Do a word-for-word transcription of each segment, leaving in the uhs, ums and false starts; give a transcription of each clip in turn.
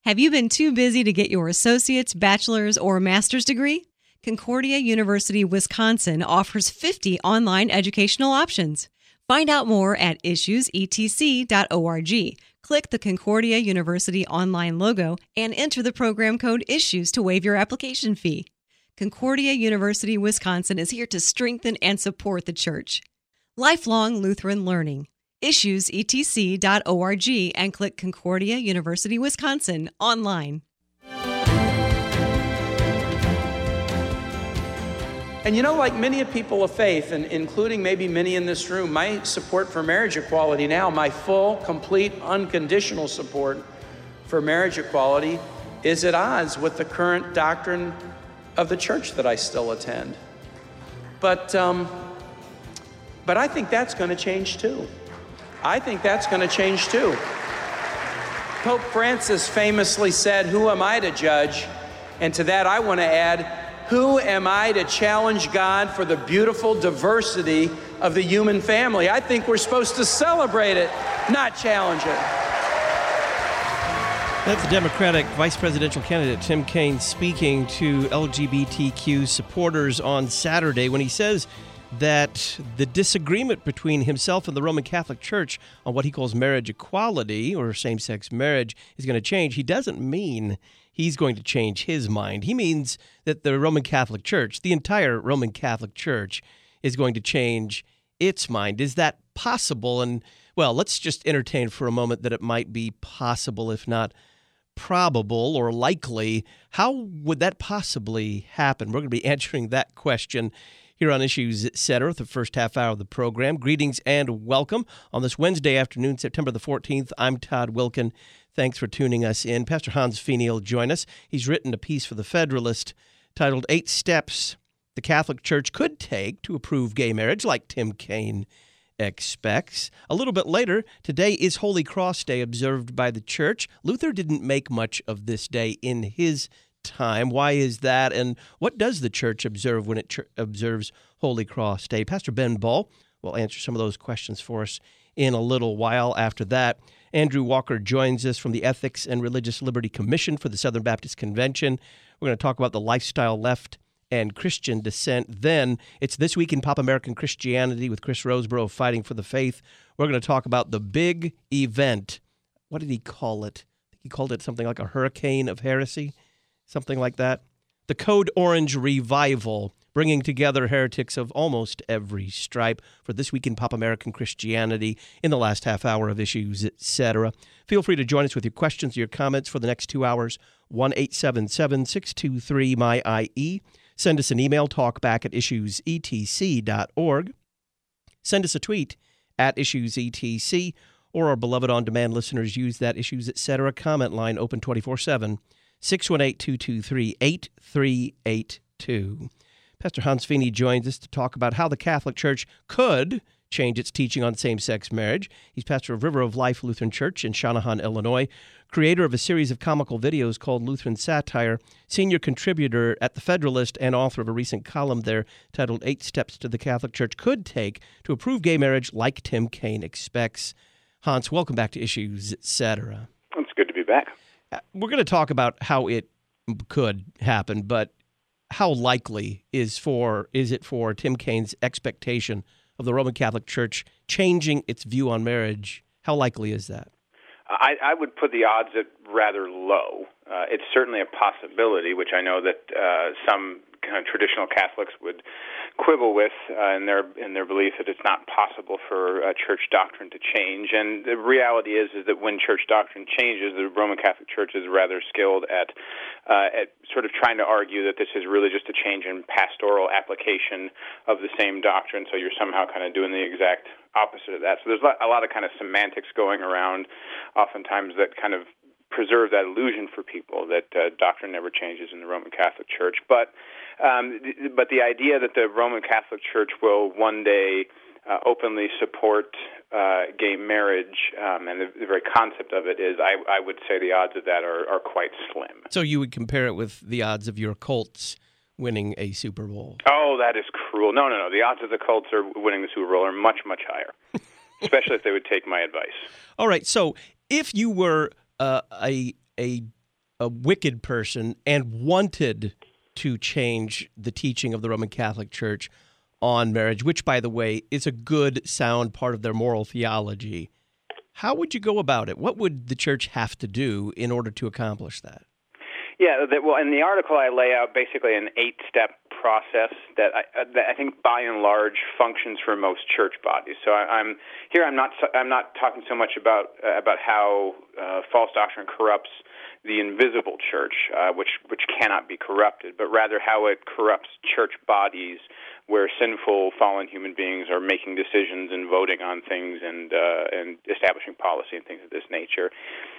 Have you been too busy to get your associate's, bachelor's, or master's degree? Concordia University Wisconsin offers fifty online educational options. Find out more at issues e t c dot org. Click the Concordia University online logo and enter the program code ISSUES to waive your application fee. Concordia University Wisconsin is here to strengthen and support the church. Lifelong Lutheran Learning. issues e t c dot org and click Concordia University Wisconsin online. And you know, like many people of faith, and including maybe many in this room, my support for marriage equality now, my full, complete, unconditional support for marriage equality is at odds with the current doctrine of the church that I still attend. But, um, but I think that's going to change too. I think that's going to change too. Pope Francis famously said, "Who am I to judge?" And to that I want to add, who am I to challenge God for the beautiful diversity of the human family? I think we're supposed to celebrate it, not challenge it. That's the Democratic vice presidential candidate Tim Kaine speaking to L G B T Q supporters on Saturday when he says that the disagreement between himself and the Roman Catholic Church on what he calls marriage equality or same-sex marriage is going to change. He doesn't mean he's going to change his mind. He means that the Roman Catholic Church, the entire Roman Catholic Church, is going to change its mind. Is that possible? And, well, let's just entertain for a moment that it might be possible, if not probable or likely. How would that possibly happen? We're going to be answering that question here on Issues, et cetera, the first half hour of the program. Greetings and welcome on this Wednesday afternoon, September the fourteenth. I'm Todd Wilken. Thanks for tuning us in. Pastor Hans Feeney will join us. He's written a piece for The Federalist titled Eight Steps the Catholic Church Could Take to Approve Gay Marriage, like Tim Kaine expects. A little bit later, today is Holy Cross Day observed by the church. Luther didn't make much of this day in his time. Why is that? And what does the church observe when it ch- observes Holy Cross Day? Pastor Ben Ball will answer some of those questions for us in a little while. After that, Andrew Walker joins us from the Ethics and Religious Liberty Commission for the Southern Baptist Convention. We're going to talk about the lifestyle left and Christian dissent. Then it's This Week in Pop American Christianity with Chris Roseborough of Fighting for the Faith. We're going to talk about the big event. What did he call it? I think he called it something like a hurricane of heresy, something like that. The Code Orange Revival, bringing together heretics of almost every stripe for This Week in Pop American Christianity in the last half hour of Issues, et cetera. Feel free to join us with your questions, your comments for the next two hours. one eight seven seven, six two three, M Y I E. Send us an email, talkback at issues e t c dot org. Send us a tweet at issues e t c, or our beloved on-demand listeners use that Issues, et cetera comment line open twenty-four seven, six one eight, two two three, eight three eight two. Pastor Hans Feeney joins us to talk about how the Catholic Church could change its teaching on same-sex marriage. He's pastor of River of Life Lutheran Church in Shanahan, Illinois, creator of a series of comical videos called Lutheran Satire, senior contributor at The Federalist, and author of a recent column there titled Eight Steps to the Catholic Church Could Take to Approve Gay Marriage, like Tim Kaine expects. Hans, welcome back to Issues, et cetera. It's good to be back. We're going to talk about how it could happen, but how likely is for is it for Tim Kaine's expectation of the Roman Catholic Church changing its view on marriage? How likely is that? I, I would put the odds at rather low. Uh, it's certainly a possibility, which I know that uh, some kind of traditional Catholics would quibble with uh, in their in their belief that it's not possible for uh, church doctrine to change. And the reality is is that when church doctrine changes, the Roman Catholic Church is rather skilled at uh, at sort of trying to argue that this is really just a change in pastoral application of the same doctrine. So you're somehow kind of doing the exact opposite of that. So there's a lot of kind of semantics going around, oftentimes that kind of preserve that illusion for people that uh, doctrine never changes in the Roman Catholic Church. But um, th- but the idea that the Roman Catholic Church will one day uh, openly support uh, gay marriage um, and the, the very concept of it is, I, I would say the odds of that are, are quite slim. So you would compare it with the odds of your Colts winning a Super Bowl? Oh, that is cruel. No, no, no. The odds of the Colts are winning the Super Bowl are much, much higher, especially if they would take my advice. All right. So if you were uh, a a a wicked person and wanted to change the teaching of the Roman Catholic Church on marriage, which, by the way, is a good, sound part of their moral theology, how would you go about it? What would the church have to do in order to accomplish that? Yeah, that, well, in the article I lay out basically an eight-step process that I, that I think, by and large, functions for most church bodies. So I, I'm here. I'm not. I'm not talking so much about uh, about how uh, false doctrine corrupts the invisible church, uh, which which cannot be corrupted, but rather how it corrupts church bodies where sinful, fallen human beings are making decisions and voting on things and uh, and establishing policy and things of this nature.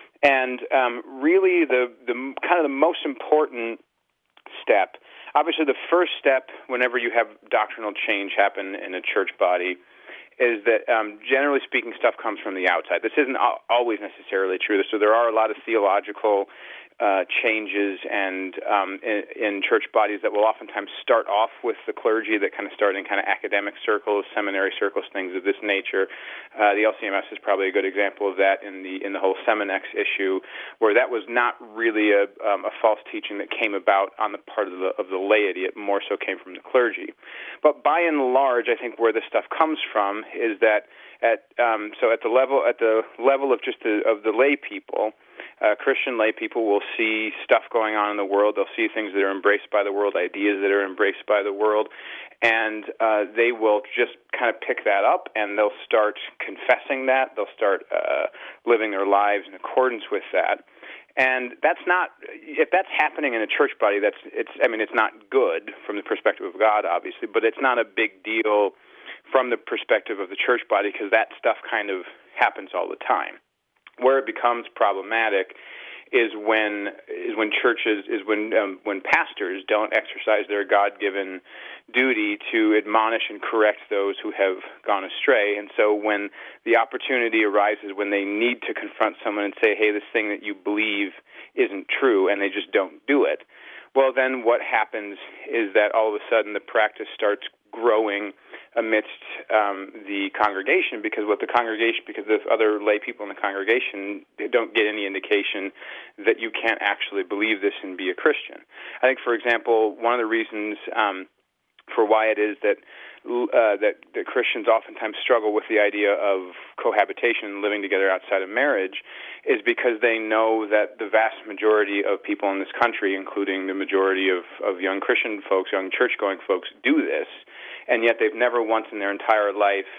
And um, really, the the kind of the most important step, obviously, the first step whenever you have doctrinal change happen in a church body, is that, um, generally speaking, stuff comes from the outside. This isn't always necessarily true. So there are a lot of theological uh, changes and um, in, in church bodies that will oftentimes start off with the clergy, that kind of start in kind of academic circles, seminary circles, things of this nature. Uh, the L C M S is probably a good example of that in the in the whole Seminex issue, where that was not really a, um, a false teaching that came about on the part of the of the laity. It more so came from the clergy. But by and large, I think where this stuff comes from is that at um, so at the level at the level of just the, of the lay people. Uh, Christian lay people will see stuff going on in the world. They'll see things that are embraced by the world, ideas that are embraced by the world, and uh, they will just kind of pick that up, and they'll start confessing that. They'll start uh, living their lives in accordance with that. And that's not, if that's happening in a church body, that's it's. I mean, it's not good from the perspective of God, obviously, but it's not a big deal from the perspective of the church body, because that stuff kind of happens all the time. Where it becomes problematic is when is when churches is when um, when pastors don't exercise their God-given duty to admonish and correct those who have gone astray. And so when the opportunity arises, when they need to confront someone and say, "Hey, this thing that you believe isn't true," and they just don't do it, well, then what happens is that all of a sudden the practice starts growing amidst um, the congregation, because what the congregation, because the other lay people in the congregation, they don't get any indication that you can't actually believe this and be a Christian. I think, for example, one of the reasons um, for why it is that uh, that, that Christians oftentimes struggle with the idea of cohabitation and living together outside of marriage is because they know that the vast majority of people in this country, including the majority of, of young Christian folks, young church-going folks, do this, and yet they've never once in their entire life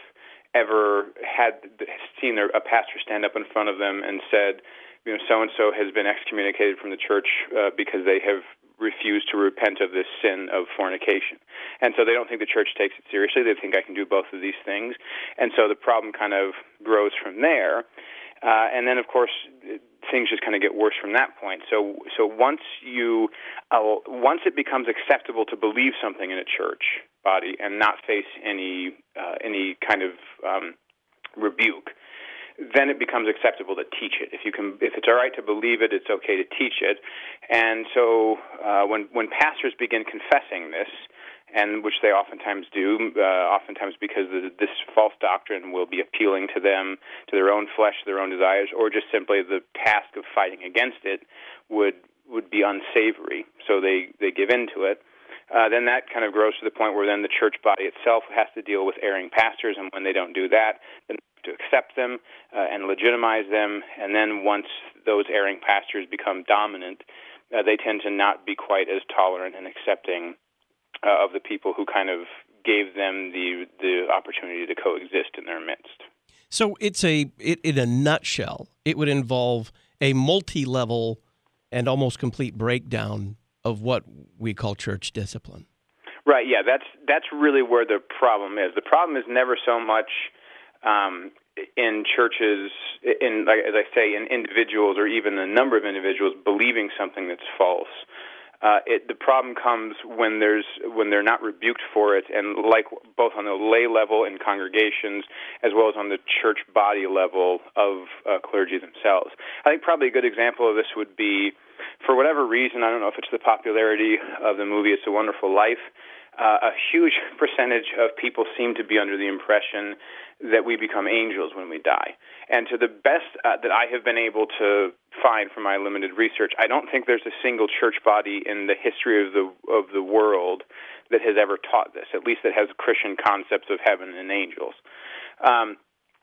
ever had seen their, a pastor stand up in front of them and said, you know, so-and-so has been excommunicated from the church uh, because they have refused to repent of this sin of fornication. And so they don't think the church takes it seriously. They think I can do both of these things. And so the problem kind of grows from there. Uh, and then, of course, things just kind of get worse from that point. So so once you uh, once it becomes acceptable to believe something in a church body and not face any uh, any kind of um, rebuke, then it becomes acceptable to teach it. If you can, if it's all right to believe it, it's okay to teach it. And so uh, when when pastors begin confessing this, and which they oftentimes do, uh, oftentimes because the, this false doctrine will be appealing to them, to their own flesh, their own desires, or just simply the task of fighting against it would would be unsavory, so they, they give in to it. Uh, then that kind of grows to the point where then the church body itself has to deal with erring pastors, and when they don't do that, then to accept them uh, and legitimize them. And then once those erring pastors become dominant, uh, they tend to not be quite as tolerant and accepting uh, of the people who kind of gave them the the opportunity to coexist in their midst. So it's a it, in a nutshell, it would involve a multi-level and almost complete breakdown of what we call church discipline. Right. Yeah. That's that's really where the problem is. The problem is never so much um, in churches, in like, as I say, in individuals or even the number of individuals believing something that's false. Uh, it, the problem comes when there's when they're not rebuked for it, and like both on the lay level in congregations as well as on the church body level of uh, clergy themselves. I think probably a good example of this would be, for whatever reason, I don't know if it's the popularity of the movie It's a Wonderful Life, uh, a huge percentage of people seem to be under the impression that we become angels when we die. And to the best uh, that I have been able to find from my limited research, I don't think there's a single church body in the history of the of the world that has ever taught this, at least that has Christian concepts of heaven and angels. Um,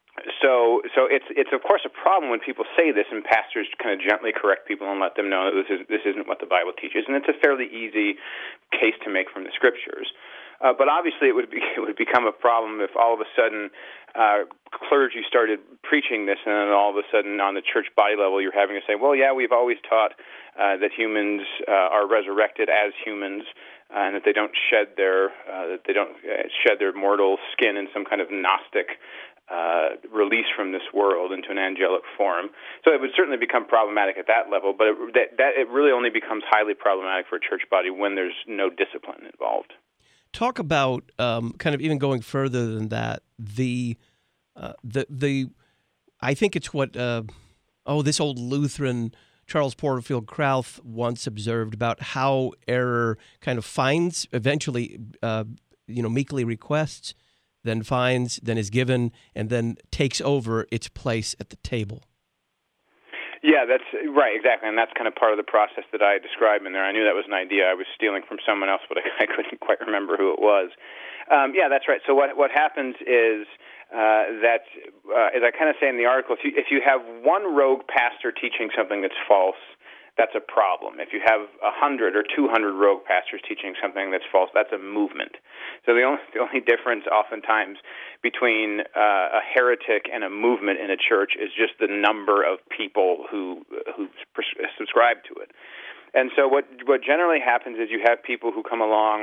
So, so it's it's of course a problem when people say this, and pastors kind of gently correct people and let them know that this is this isn't what the Bible teaches, and it's a fairly easy case to make from the Scriptures. Uh, but obviously, it would be it would become a problem if all of a sudden uh, clergy started preaching this, and then all of a sudden on the church body level, you're having to say, well, yeah, we've always taught uh, that humans uh, are resurrected as humans, uh, and that they don't shed their uh, that they don't uh, shed their mortal skin in some kind of Gnostic Uh, release from this world into an angelic form. So it would certainly become problematic at that level, but it, that, that it really only becomes highly problematic for a church body when there's no discipline involved. Talk about um, kind of even going further than that. The uh, the the I think it's what uh, oh this old Lutheran Charles Porterfield Krauth once observed about how error kind of finds eventually uh, you know meekly requests, then finds, then is given, and then takes over its place at the table. Yeah, that's right, exactly, and that's kind of part of the process that I described in there. I knew that was an idea I was stealing from someone else, but I, I couldn't quite remember who it was. Um, yeah, that's right. So what what happens is uh, that, uh, as I kind of say in the article, if you if you have one rogue pastor teaching something that's false, that's a problem. If you have a hundred or two hundred rogue pastors teaching something that's false, that's a movement. So the only the only difference, oftentimes, between uh, a heretic and a movement in a church is just the number of people who who subscribe to it. And so what what generally happens is you have people who come along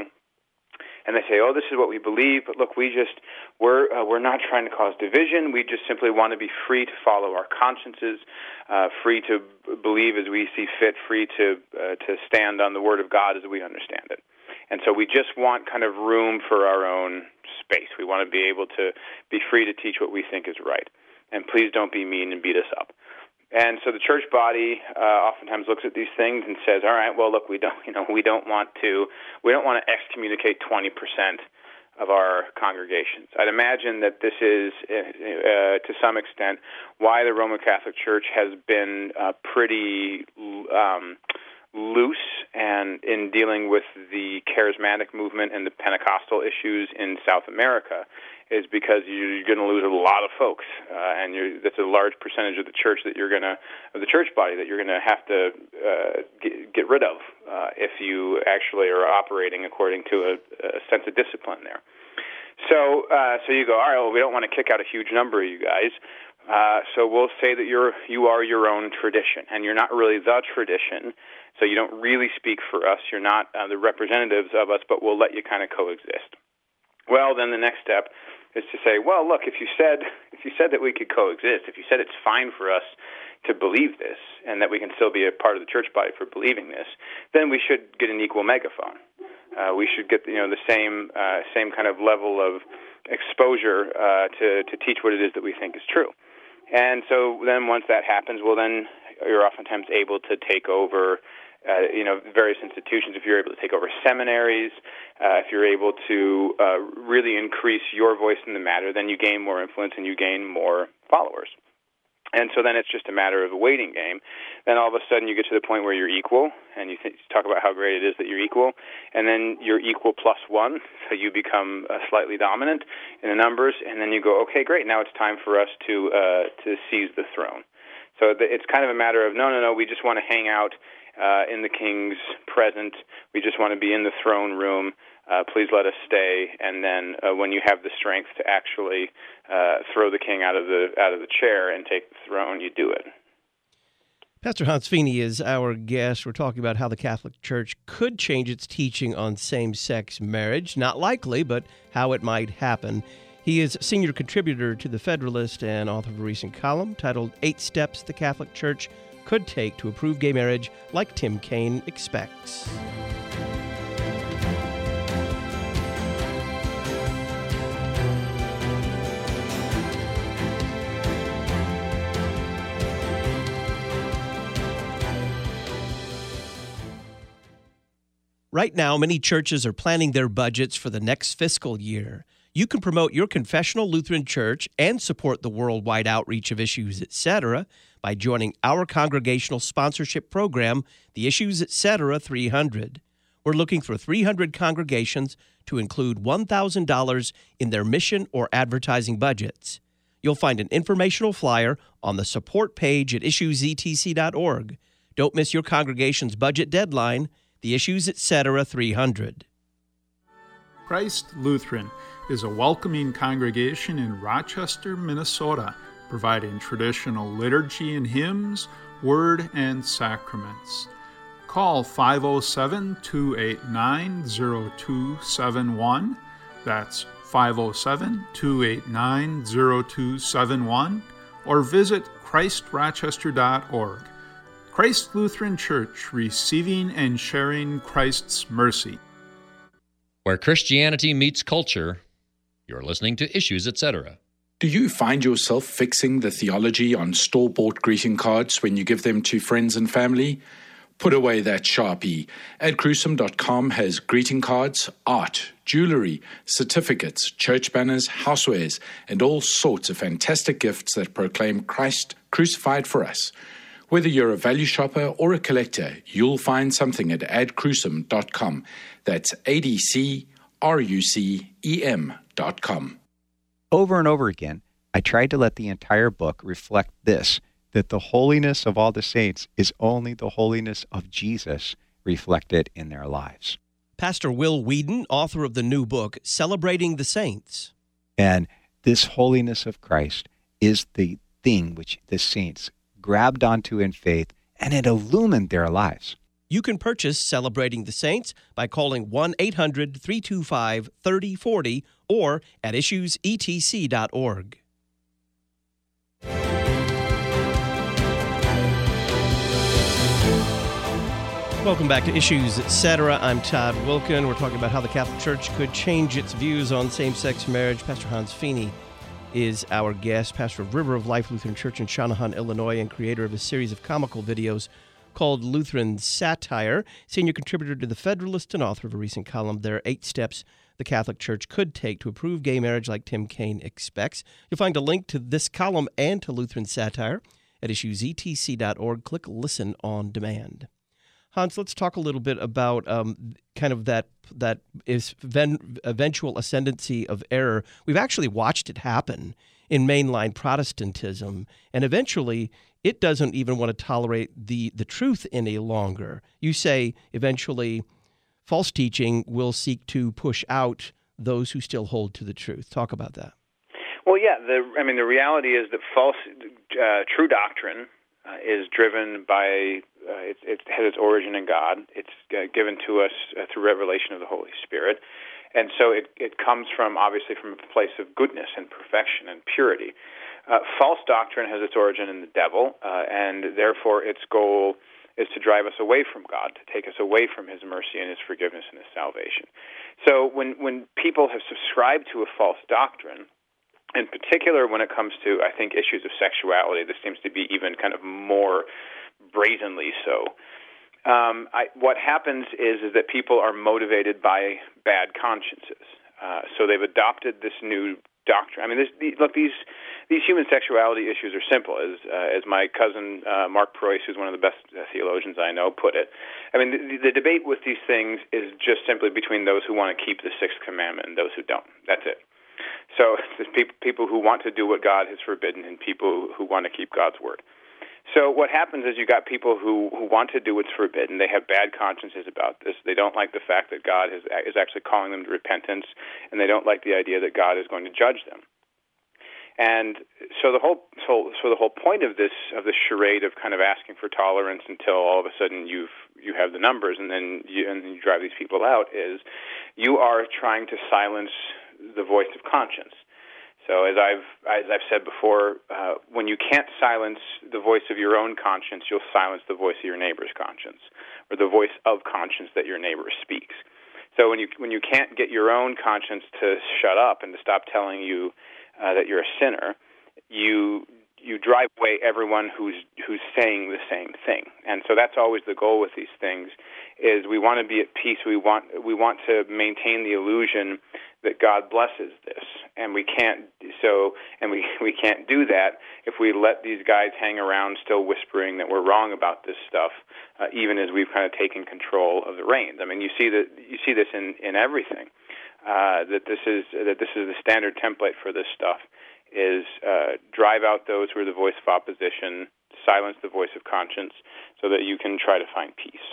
and they say, "Oh, this is what we believe, but look, we just we're uh, we're not trying to cause division. We just simply want to be free to follow our consciences, uh, free to b- believe as we see fit, free to uh, to stand on the Word of God as we understand it. And so we just want kind of room for our own space. We want to be able to be free to teach what we think is right. And please don't be mean and beat us up." And so the church body uh, oftentimes looks at these things and says, "All right, well, look, we don't, you know, we don't want to, we don't want to excommunicate twenty percent of our congregations." I'd imagine that this is, uh, to some extent, why the Roman Catholic Church has been uh, pretty um, loose and in dealing with the charismatic movement and the Pentecostal issues in South America, is because you're going to lose a lot of folks, uh, and you're, that's a large percentage of the church that you're going to, of the church body that you're going to have to uh, get, get rid of uh, if you actually are operating according to a, a sense of discipline there. So, uh, so you go, all right, well, we don't want to kick out a huge number of you guys, uh, so we'll say that you're you are your own tradition, and you're not really the tradition. So you don't really speak for us. You're not uh, the representatives of us, but we'll let you kind of coexist. Well, then the next step is to say, well, look, if you said if you said that we could coexist, if you said it's fine for us to believe this and that we can still be a part of the church body for believing this, then we should get an equal megaphone. Uh, we should get you know the same uh, same kind of level of exposure uh, to to teach what it is that we think is true. And so then once that happens, well, then you're oftentimes able to take over Uh, you know, various institutions. If you're able to take over seminaries, uh, if you're able to uh, really increase your voice in the matter, then you gain more influence and you gain more followers. And so then it's just a matter of a waiting game. Then all of a sudden you get to the point where you're equal, and you, th- you talk about how great it is that you're equal, and then you're equal plus one, so you become uh, slightly dominant in the numbers, and then you go, okay, great, now it's time for us to uh, to seize the throne. So th- it's kind of a matter of, no, no, no, we just want to hang out Uh, in the king's present. We just want to be in the throne room. Uh, please let us stay. And then uh, when you have the strength to actually uh, throw the king out of the out of the chair and take the throne, you do it. Pastor Hans Feeney is our guest. We're talking about how the Catholic Church could change its teaching on same-sex marriage. Not likely, but how it might happen. He is senior contributor to The Federalist and author of a recent column titled Eight Steps the Catholic Church Could Take to Approve Gay Marriage Like Tim Kaine Expects. Right now, many churches are planning their budgets for the next fiscal year. You can promote your confessional Lutheran church and support the worldwide outreach of Issues Etc. by joining our congregational sponsorship program, the Issues Etc. three hundred. We're looking for three hundred congregations to include one thousand dollars in their mission or advertising budgets. You'll find an informational flyer on the support page at issues e t c dot org. Don't miss your congregation's budget deadline, the Issues Etc. three hundred. Christ Lutheran is a welcoming congregation in Rochester, Minnesota, providing traditional liturgy and hymns, word, and sacraments. Call five oh seven, two eight nine, oh two seven one. That's five oh seven, two eight nine, oh two seven one, or visit christ rochester dot org. Christ Lutheran Church, receiving and sharing Christ's mercy. Where Christianity meets culture, you're listening to Issues Etc. Do you find yourself fixing the theology on store-bought greeting cards when you give them to friends and family? Put away that Sharpie. ad crucem dot com has greeting cards, art, jewelry, certificates, church banners, housewares, and all sorts of fantastic gifts that proclaim Christ crucified for us. Whether you're a value shopper or a collector, you'll find something at ad crucem dot com. That's A D C R U C E M dot com. Over and over again, I tried to let the entire book reflect this, that the holiness of all the saints is only the holiness of Jesus reflected in their lives. Pastor Will Whedon, author of the new book, Celebrating the Saints. And this holiness of Christ is the thing which the saints grabbed onto in faith, and it illumined their lives. You can purchase Celebrating the Saints by calling one eight hundred, three two five, three oh four oh or at issues e t c dot org. Welcome back to Issues Etc. I'm Todd Wilken. We're talking about how the Catholic Church could change its views on same-sex marriage. Pastor Hans Feeney is our guest, pastor of River of Life Lutheran Church in Shanahan, Illinois, and creator of a series of comical videos called Lutheran Satire, senior contributor to The Federalist and author of a recent column, There Are Eight Steps the Catholic Church Could Take to Approve Gay Marriage Like Tim Kaine Expects. You'll find a link to this column and to Lutheran Satire at issues e t c dot org. Click Listen on Demand. Hans, let's talk a little bit about um, kind of that that is ven- eventual ascendancy of error. We've actually watched it happen in mainline Protestantism, and eventually it doesn't even want to tolerate the, the truth any longer. You say eventually false teaching will seek to push out those who still hold to the truth. Talk about that. Well, yeah, the, I mean, the reality is that false, uh, true doctrine uh, is driven by, uh, it, it has its origin in God. It's uh, given to us uh, through revelation of the Holy Spirit. And so it, it comes from, obviously, from a place of goodness and perfection and purity. Uh, false doctrine has its origin in the devil, uh, and therefore its goal is to drive us away from God, to take us away from His mercy and His forgiveness and His salvation. So when, when people have subscribed to a false doctrine, in particular when it comes to, I think, issues of sexuality, this seems to be even kind of more brazenly so. Um, I, what happens is, is that people are motivated by bad consciences. Uh, so they've adopted this new doctrine. I mean, this, the, look, these these human sexuality issues are simple, as uh, as my cousin uh, Mark Preuss, who's one of the best uh, theologians I know, put it. I mean, the, the debate with these things is just simply between those who want to keep the Sixth Commandment and those who don't. That's it. So it's people, people who want to do what God has forbidden and people who want to keep God's word. So what happens is you got people who, who want to do what's forbidden. They have bad consciences about this. They don't like the fact that God has, is actually calling them to repentance, and they don't like the idea that God is going to judge them. And so the whole so, so the whole point of this of this charade of kind of asking for tolerance until all of a sudden you've you have the numbers and then you and then you drive these people out is you are trying to silence the voice of conscience. So as I've as I've said before, uh, when you can't silence the voice of your own conscience, you'll silence the voice of your neighbor's conscience, or the voice of conscience that your neighbor speaks. So when you when you can't get your own conscience to shut up and to stop telling you uh, that you're a sinner, you you drive away everyone who's who's saying the same thing. And so that's always the goal with these things, is we want to be at peace. We want we want to maintain the illusion that God blesses this, and we can't so and we we can't do that if we let these guys hang around still whispering that we're wrong about this stuff, uh, even as we've kind of taken control of the reins. I mean, you see that you see this in in everything. Uh, that this is that this is the standard template for this stuff, is uh, drive out those who are the voice of opposition, silence the voice of conscience, so that you can try to find peace.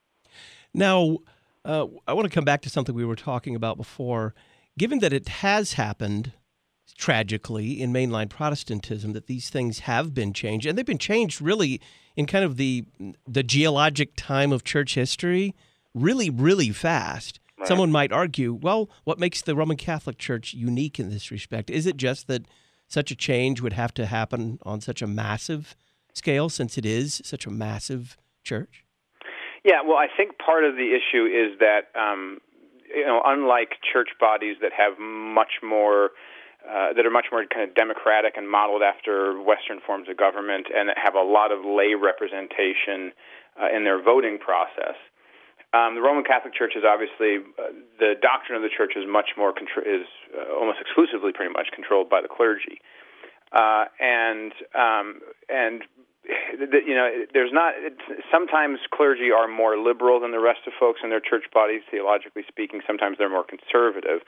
Now, uh, I want to come back to something we were talking about before. Given that it has happened, tragically, in mainline Protestantism, that these things have been changed, and they've been changed really in kind of the the geologic time of church history, really, really fast. Right. Someone might argue, well, what makes the Roman Catholic Church unique in this respect? Is it just that such a change would have to happen on such a massive scale, since it is such a massive church? Yeah, well, I think part of the issue is that, um, you know, unlike church bodies that have much more, uh, that are much more kind of democratic and modeled after Western forms of government, and that have a lot of lay representation uh, in their voting process, Um, the Roman Catholic Church is obviously, uh, the doctrine of the Church is much more, contr- is uh, almost exclusively pretty much controlled by the clergy. Uh, and, um, and the, you know, there's not, it's, sometimes clergy are more liberal than the rest of folks in their church bodies, theologically speaking. Sometimes they're more conservative.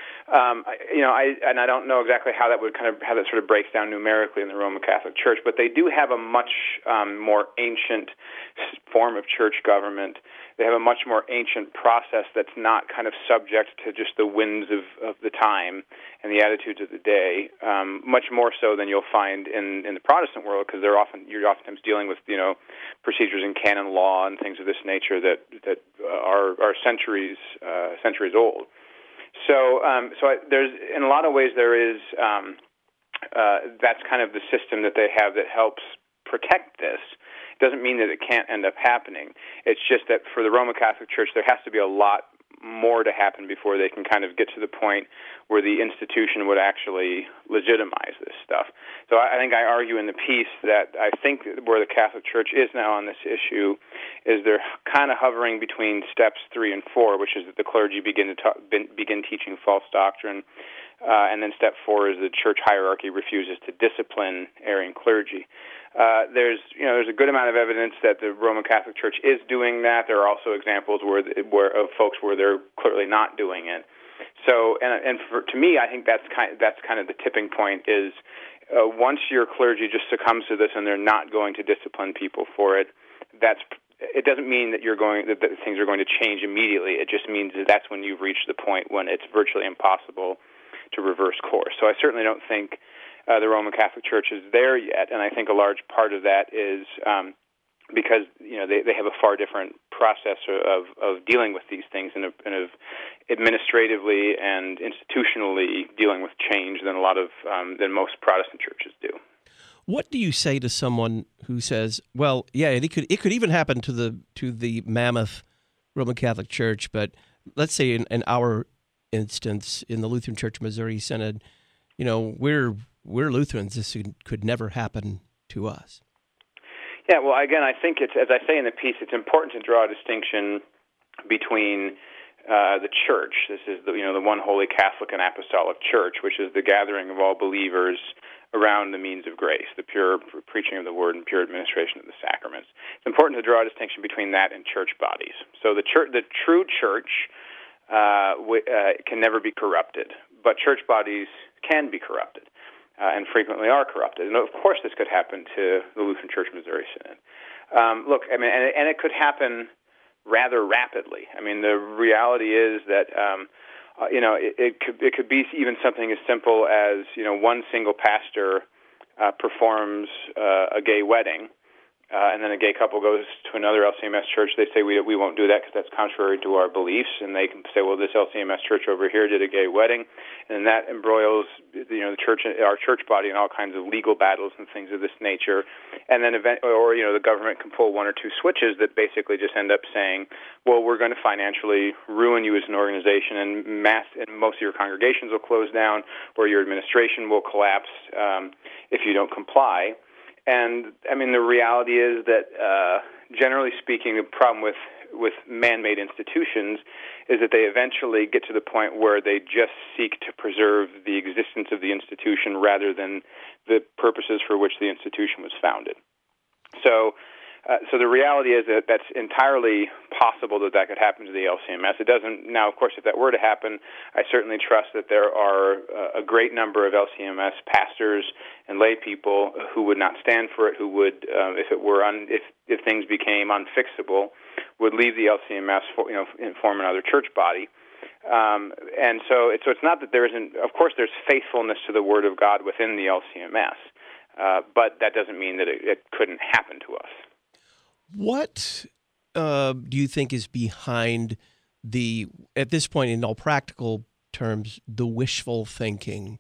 Um, I, you know, I and I don't know exactly how that would kind of how that sort of breaks down numerically in the Roman Catholic Church, but they do have a much um, more ancient form of church government. They have a much more ancient process that's not kind of subject to just the winds of, of the time and the attitudes of the day. Um, much more so than you'll find in, in the Protestant world, because they're often you're oftentimes dealing with you know procedures in canon law and things of this nature that that are are centuries uh, centuries old. So, um, so I, there's in a lot of ways there is um, uh, that's kind of the system that they have that helps protect this. It doesn't mean that it can't end up happening. It's just that for the Roman Catholic Church, there has to be a lot more to happen before they can kind of get to the point where the institution would actually legitimize this stuff. So I, I think I argue in the piece that I think where the Catholic Church is now on this issue is they're kind of hovering between steps three and four, which is that the clergy begin to talk, begin teaching false doctrine, uh, and then step four is the church hierarchy refuses to discipline erring clergy. Uh, there's, you know, there's a good amount of evidence that the Roman Catholic Church is doing that. There are also examples where, where of folks where they're clearly not doing it. So, and and for, to me, I think that's kind that's kind of the tipping point. Is uh, once your clergy just succumbs to this and they're not going to discipline people for it, that's it doesn't mean that you're going that, that things are going to change immediately. It just means that that's when you've reached the point when it's virtually impossible to reverse course. So I certainly don't think Uh, the Roman Catholic Church is there yet, and I think a large part of that is um, because you know they, they have a far different process of, of dealing with these things and of, and of administratively and institutionally dealing with change than a lot of um, than most Protestant churches do. What do you say to someone who says, "Well, yeah, it could it could even happen to the to the mammoth Roman Catholic Church, but let's say in, in our instance in the Lutheran Church Missouri Synod, you know, we're We're Lutherans. This could never happen to us." Yeah, well, again, I think it's, as I say in the piece, it's important to draw a distinction between uh, the church. This is the, you know, the one holy Catholic and Apostolic Church, which is the gathering of all believers around the means of grace, the pure preaching of the word and pure administration of the sacraments. It's important to draw a distinction between that and church bodies. So the church, the true church uh, w- uh, can never be corrupted, but church bodies can be corrupted. Uh, and frequently are corrupted. And of course this could happen to the Lutheran Church Missouri Synod. Um, look, I mean, and, and it could happen rather rapidly. I mean, the reality is that, um, uh, you know, it, it could it could be even something as simple as, you know, one single pastor uh, performs uh, a gay wedding, uh, and then a gay couple goes to another L C M S church. They say, we we won't do that because that's contrary to our beliefs. And they can say, well, this L C M S church over here did a gay wedding. And that embroils, you know, the church, our church body in all kinds of legal battles and things of this nature. And then, event, or, you know, the government can pull one or two switches that basically just end up saying, well, we're going to financially ruin you as an organization, and mass, and most of your congregations will close down, or your administration will collapse um, if you don't comply. and I mean, the reality is that, uh, generally speaking, the problem with with man-made institutions is that they eventually get to the point where they just seek to preserve the existence of the institution rather than the purposes for which the institution was founded. So, uh, so the reality is that that's entirely possible that that could happen to the L C M S. It doesn't now, of course, if that were to happen, I certainly trust that there are uh, a great number of L C M S pastors and lay people who would not stand for it, who would, uh, if it were un, if if things became unfixable, would leave the L C M S for, you know, and form another church body. Um, and so, it, so it's not that there isn't. Of course, there's faithfulness to the Word of God within the L C M S, uh, but that doesn't mean that it, it couldn't happen to us. What uh, do you think is behind the, at this point, in all practical terms, the wishful thinking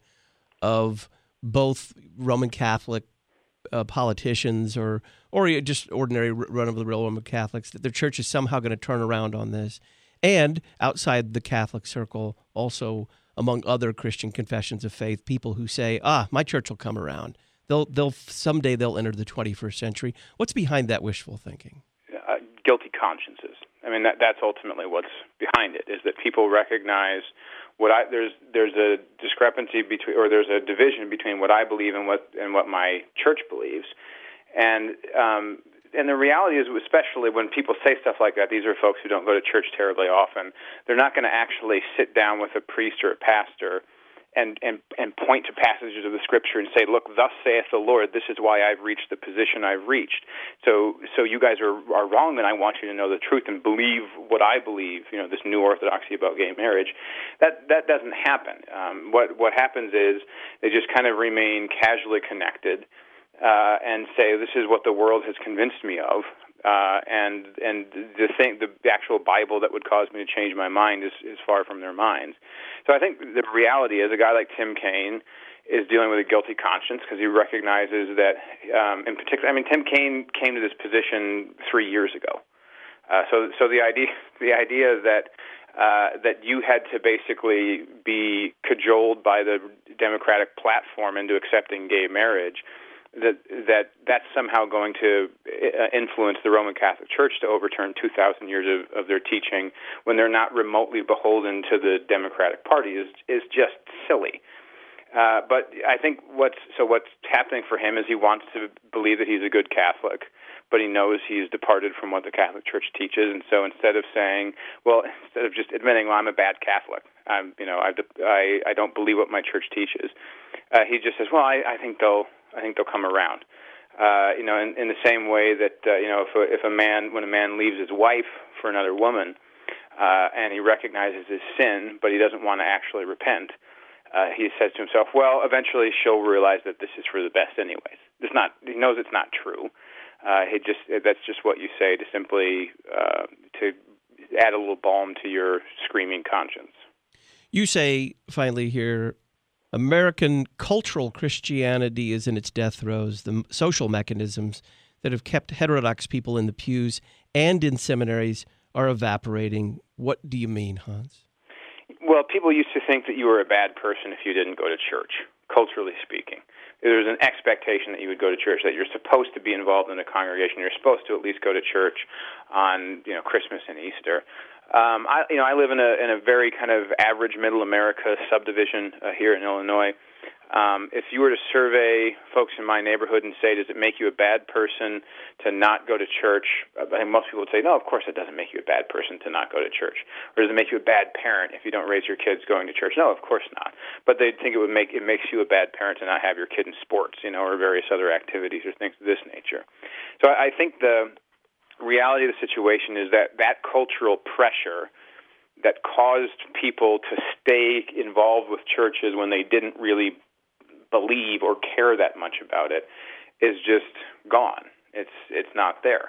of both Roman Catholic uh, politicians or or just ordinary run-of-the-mill Roman Catholics, that their church is somehow going to turn around on this, and outside the Catholic circle, also among other Christian confessions of faith, people who say, "Ah, my church will come around. They'll they'll someday they'll enter the twenty-first century." What's behind that wishful thinking? Uh, guilty consciences. I mean, that that's ultimately what's behind it. Is that people recognize what I there's there's a discrepancy between, or there's a division between what I believe and what and what my church believes, and um, and the reality is, especially when people say stuff like that, these are folks who don't go to church terribly often. They're not going to actually sit down with a priest or a pastor and, and, and point to passages of the Scripture and say, "Look, thus saith the Lord, this is why I've reached the position I've reached. So so you guys are, are wrong, and I want you to know the truth and believe what I believe," you know, this new orthodoxy about gay marriage. That that doesn't happen. Um, what, what happens is they just kind of remain casually connected uh, and say, "This is what the world has convinced me of." Uh, and and the thing, the actual Bible that would cause me to change my mind is, is far from their minds. So I think the reality is, a guy like Tim Kaine is dealing with a guilty conscience because he recognizes that, um, in particular, I mean, Tim Kaine came to this position three years ago. Uh, so so the idea the idea that uh, that you had to basically be cajoled by the Democratic platform into accepting gay marriage, that that that's somehow going to influence the Roman Catholic Church to overturn two thousand years of, of their teaching when they're not remotely beholden to the Democratic Party is is just silly. Uh, but I think what's so what's happening for him is he wants to believe that he's a good Catholic, but he knows he's departed from what the Catholic Church teaches, and so instead of saying, well, instead of just admitting, well, I'm a bad Catholic, I'm you know I I, I don't believe what my church teaches, uh, he just says, well, I, I think they'll. I think they'll come around. Uh, you know, in, in the same way that uh, you know, if a, if a man, when a man leaves his wife for another woman, uh, and he recognizes his sin, but he doesn't want to actually repent, uh, he says to himself, "Well, eventually she'll realize that this is for the best, anyways." It's not. He knows it's not true. Uh, he just that's just what you say to simply uh, to add a little balm to your screaming conscience. You say finally here, American cultural Christianity is in its death throes. The social mechanisms that have kept heterodox people in the pews and in seminaries are evaporating. What do you mean, Hans? Well, people used to think that you were a bad person if you didn't go to church, culturally speaking. There was an expectation that you would go to church, that you're supposed to be involved in a congregation. You're supposed to at least go to church on, you know, Christmas and Easter. Um, I, you know, I live in a in a very kind of average middle America subdivision uh, here in Illinois. Um, if you were to survey folks in my neighborhood and say, does it make you a bad person to not go to church? I think most people would say, no, of course it doesn't make you a bad person to not go to church. Or does it make you a bad parent if you don't raise your kids going to church? No, of course not. But they'd think it would make it makes you a bad parent to not have your kid in sports, you know, or various other activities or things of this nature. So I, I think the reality of the situation is that that cultural pressure that caused people to stay involved with churches when they didn't really believe or care that much about it is just gone. It's it's not there.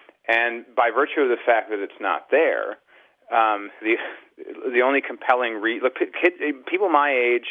And by virtue of the fact that it's not there, um, the the only compelling re- look, kid, people my age,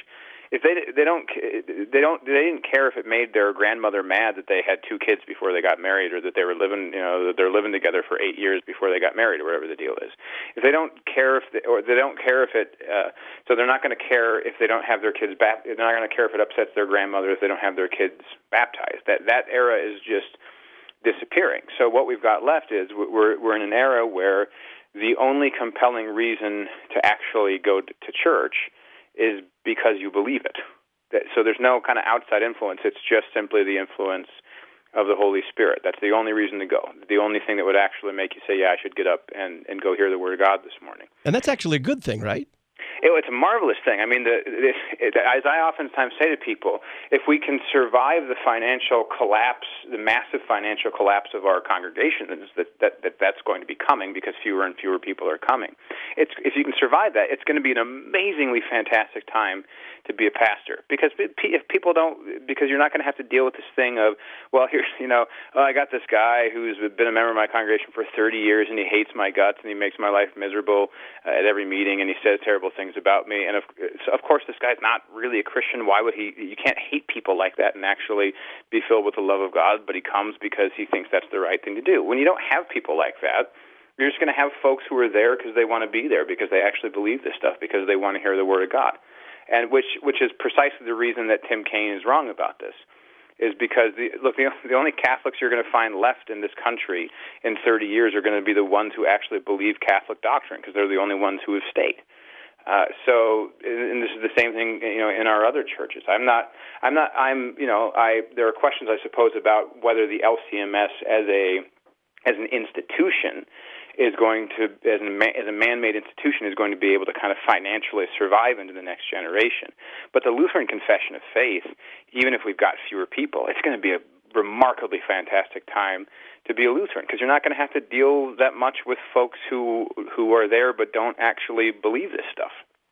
if they they don't they don't they didn't care if it made their grandmother mad that they had two kids before they got married, or that they were living you know that they're living together for eight years before they got married, or whatever the deal is. If they don't care if they, or they don't care if it uh, so they're not going to care if they don't have their kids bapt- they're not going to care if it upsets their grandmother if they don't have their kids baptized. That that era is just disappearing. So what we've got left is we're we're in an era where the only compelling reason to actually go to, to church is because you believe it. That, so there's no kind of outside influence. It's just simply the influence of the Holy Spirit. That's the only reason to go. The only thing that would actually make you say, yeah, I should get up and, and go hear the Word of God this morning. And that's actually a good thing, right? It, it's a marvelous thing. I mean, the, the, it, as I oftentimes say to people, if we can survive the financial collapse, the massive financial collapse of our congregations, that, that, that that's going to be coming because fewer and fewer people are coming. It's, if you can survive that, it's going to be an amazingly fantastic time to be a pastor. Because if people don't, because you're not going to have to deal with this thing of, well, here's, you know, oh, I got this guy who's been a member of my congregation for thirty years, and he hates my guts, and he makes my life miserable uh, at every meeting, and he says terrible things about me. And of, so of course, this guy's not really a Christian. Why would he? You can't hate people like that and actually be filled with the love of God, but he comes because he thinks that's the right thing to do. When you don't have people like that, you're just going to have folks who are there because they want to be there, because they actually believe this stuff, because they want to hear the Word of God. And which which is precisely the reason that Tim Kaine is wrong about this, is because, the, look, the, the only Catholics you're going to find left in this country in thirty years are going to be the ones who actually believe Catholic doctrine, because they're the only ones who have stayed. Uh, so, and this is the same thing, you know, in our other churches. I'm not, I'm not, I'm, you know, I. There are questions, I suppose, about whether the L C M S as a, as an institution is going to, as a, as a man-made institution, is going to be able to kind of financially survive into the next generation. But the Lutheran Confession of Faith, even if we've got fewer people, it's going to be a remarkably fantastic time to be a Lutheran, because you're not going to have to deal that much with folks who who are there but don't actually believe this stuff.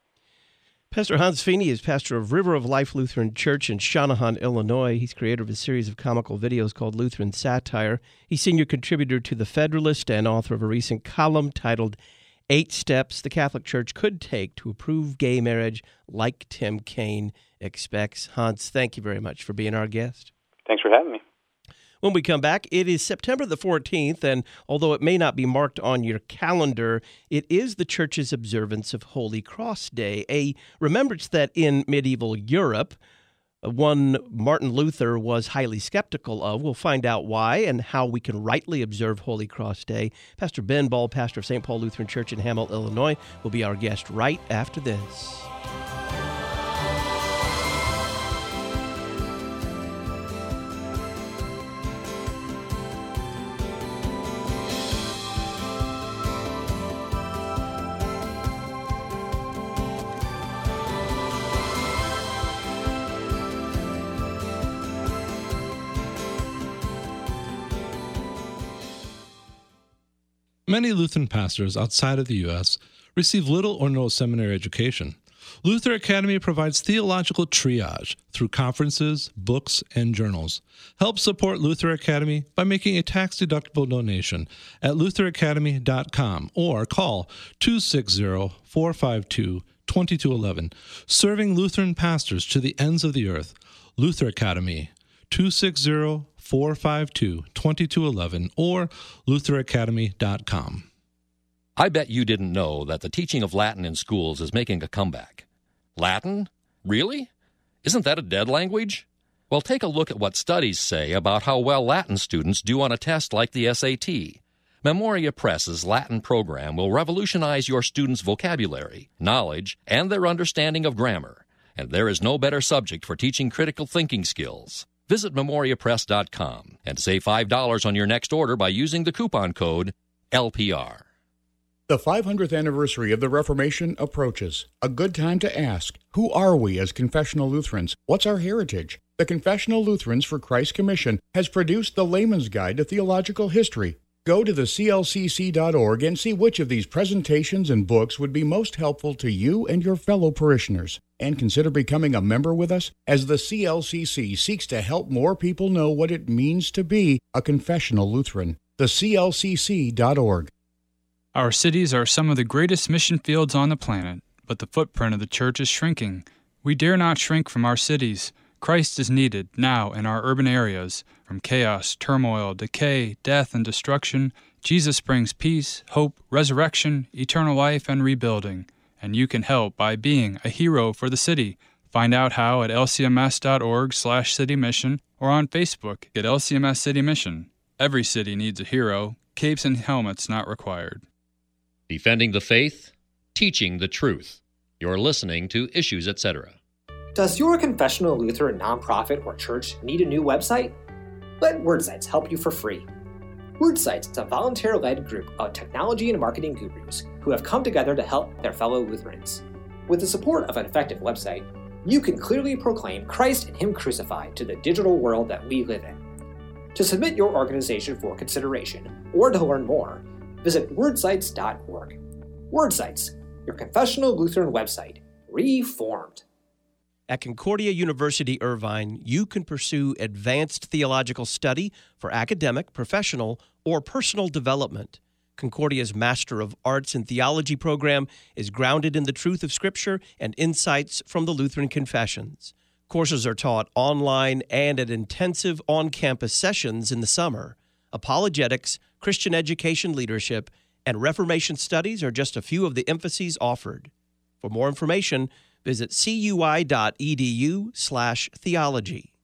Pastor Hans Feeney is pastor of River of Life Lutheran Church in Shanahan, Illinois. He's creator of a series of comical videos called Lutheran Satire. He's senior contributor to The Federalist and author of a recent column titled Eight Steps the Catholic Church Could Take to Approve Gay Marriage Like Tim Kaine Expects. Hans, thank you very much for being our guest. Thanks for having me. When we come back, it is September the fourteenth, and although it may not be marked on your calendar, it is the Church's observance of Holy Cross Day, a remembrance that in medieval Europe, one Martin Luther was highly skeptical of. We'll find out why and how we can rightly observe Holy Cross Day. Pastor Ben Ball, pastor of Saint Paul Lutheran Church in Hamel, Illinois, will be our guest right after this. Many Lutheran pastors outside of the U S receive little or no seminary education. Luther Academy provides theological triage through conferences, books, and journals. Help support Luther Academy by making a tax-deductible donation at luther academy dot com or call two six zero, four five two, two two one one. Serving Lutheran pastors to the ends of the earth. Luther Academy, two six zero, four five two, two two one one or luther academy dot com. I bet you didn't know that the teaching of Latin in schools is making a comeback. Latin? Really? Isn't that a dead language? Well, take a look at what studies say about how well Latin students do on a test like the S A T. Memoria Press's Latin program will revolutionize your students' vocabulary, knowledge, and their understanding of grammar. And there is no better subject for teaching critical thinking skills. Visit memoria press dot com and save five dollars on your next order by using the coupon code L P R. The five hundredth anniversary of the Reformation approaches. A good time to ask, who are we as confessional Lutherans? What's our heritage? The Confessional Lutherans for Christ Commission has produced the Layman's Guide to Theological History. Go to the C L C C dot org and see which of these presentations and books would be most helpful to you and your fellow parishioners. And consider becoming a member with us as the C L C C seeks to help more people know what it means to be a confessional Lutheran. The C L C C dot org. Our cities are some of the greatest mission fields on the planet, but the footprint of the church is shrinking. We dare not shrink from our cities. Christ is needed now in our urban areas. From chaos, turmoil, decay, death, and destruction, Jesus brings peace, hope, resurrection, eternal life, and rebuilding. And you can help by being a hero for the city. Find out how at lcms.org slash city mission or on Facebook at L C M S City Mission. Every city needs a hero. Capes and helmets not required. Defending the faith, teaching the truth. You're listening to Issues, et cetera. Does your confessional Lutheran nonprofit or church need a new website? Let WordSites help you for free. WordSites is a volunteer-led group of technology and marketing gurus who have come together to help their fellow Lutherans. With the support of an effective website, you can clearly proclaim Christ and Him crucified to the digital world that we live in. To submit your organization for consideration or to learn more, visit wordsites dot org. WordSites, your confessional Lutheran website, reformed. At Concordia University Irvine, you can pursue advanced theological study for academic, professional, or personal development. Concordia's Master of Arts in Theology program is grounded in the truth of Scripture and insights from the Lutheran Confessions. Courses are taught online and at intensive on-campus sessions in the summer. Apologetics, Christian education leadership, and Reformation studies are just a few of the emphases offered. For more information, visit cui.edu slash theology.